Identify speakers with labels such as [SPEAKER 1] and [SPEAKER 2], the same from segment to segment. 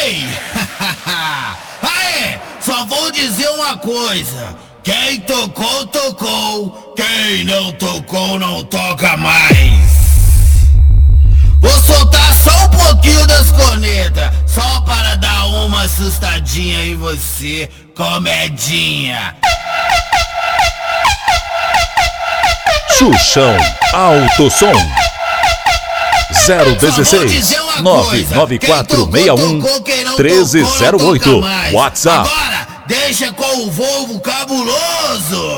[SPEAKER 1] Ei! Aê! Só vou dizer uma coisa. Quem tocou, tocou. Quem não tocou, não toca mais. Vou soltar só um pouquinho das cornetas, só para dar uma assustadinha em você, comedinha.
[SPEAKER 2] Xuxão Alto Som 016 99461 1308 WhatsApp.
[SPEAKER 1] Agora deixa com o Volvo cabuloso.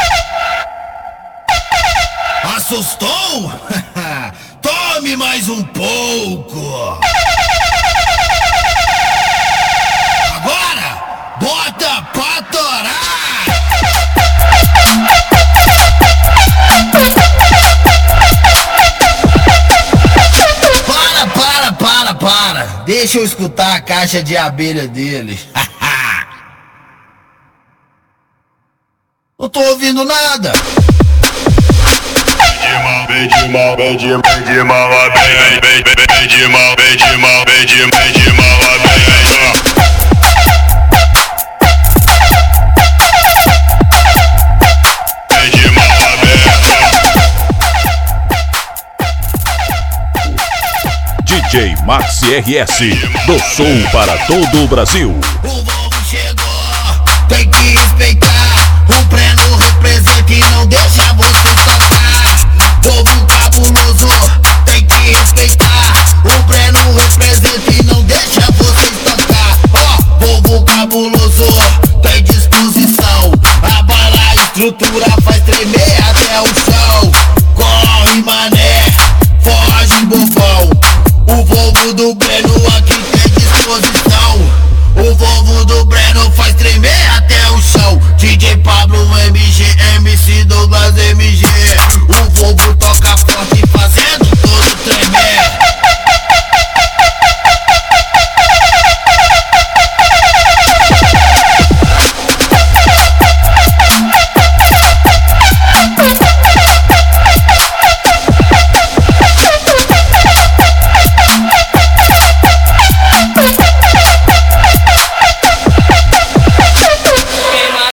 [SPEAKER 1] Assustou? Tome mais um pouco. Agora bota pra torar. Para, deixa eu escutar a caixa de abelha dele. Não tô ouvindo nada.
[SPEAKER 2] DJ Max RS, do Sul para todo o Brasil.
[SPEAKER 1] O Volvo chegou, tem que respeitar. O Breno representa e não deixa você tocar. Volvo cabuloso, tem que respeitar. O Breno representa e não deixa você tocar. Ó, Volvo cabuloso, tem disposição. A bala, a estrutura faz tremer até o chão. Corre, mané, foge, bobão. O Volvo do Breno aqui tem disposição. O Volvo do Breno faz tremer até o chão. DJ Pablo, MG, MC Douglas.